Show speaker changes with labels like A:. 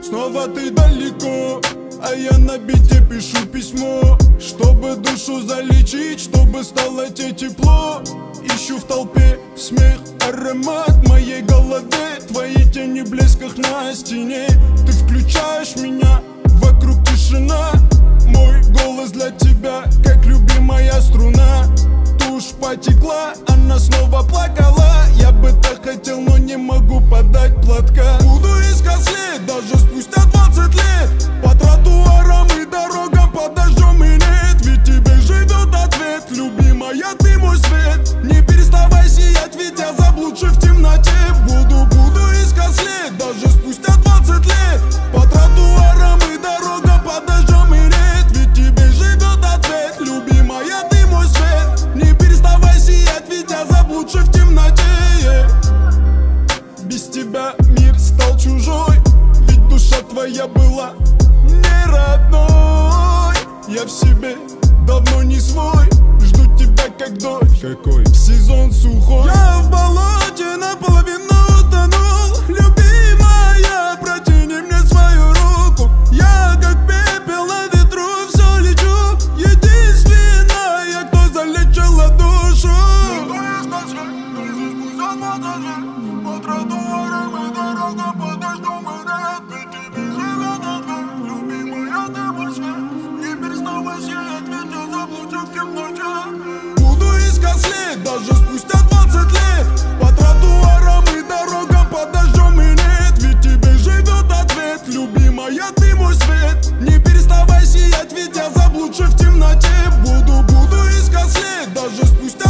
A: Снова ты далеко, а я на бите пишу письмо, чтобы душу залечить, чтобы стало тебе тепло. Ищу в толпе смех, аромат в моей голове, твои тени в блесках на стене. Ты включаешь меня, вокруг тишина, мой голос для тебя, как любимая струна. Тушь потекла, она снова плакала. Я бы так хотел, но не могу подать платка. Буду искать след, даже спустя 20 лет, по тротуарам и дорогам, под дождем и нет. Ведь тебе живет ответ, любимая, ты мой свет. Не переставай сиять, ведь я заблудший в темноте. Буду искать след, даже спустя 20 лет, по тротуарам и дорогам, под дождем и нет. Ведь тебе живет ответ, любимая, ты мой свет. Не переставай сиять, ведь я заблудший в темноте. Без тебя мир стал чужой, ведь душа твоя была не родной. Я в себе давно не свой, жду тебя как дождь. Какой? В сезон сухой. Я в болоте наполовину утонул. Любимая, протяни мне свою руку. Я как пепел на ветру, все лечу. Единственная, кто залечила душу. По тротуарам и дорогам, под дождем и нет. Ведь тебе живет ответ, любимая, ты мой свет. Не переставай сиять, ведь я заблудший в темноте. Буду искать след, даже спустя 20 лет, по тротуарам и дорогам, под дождем и нет. Ведь тебе живет ответ, любимая, ты мой свет. Не переставай сиять, ведь я заблудший в темноте. Буду искать след, даже спустя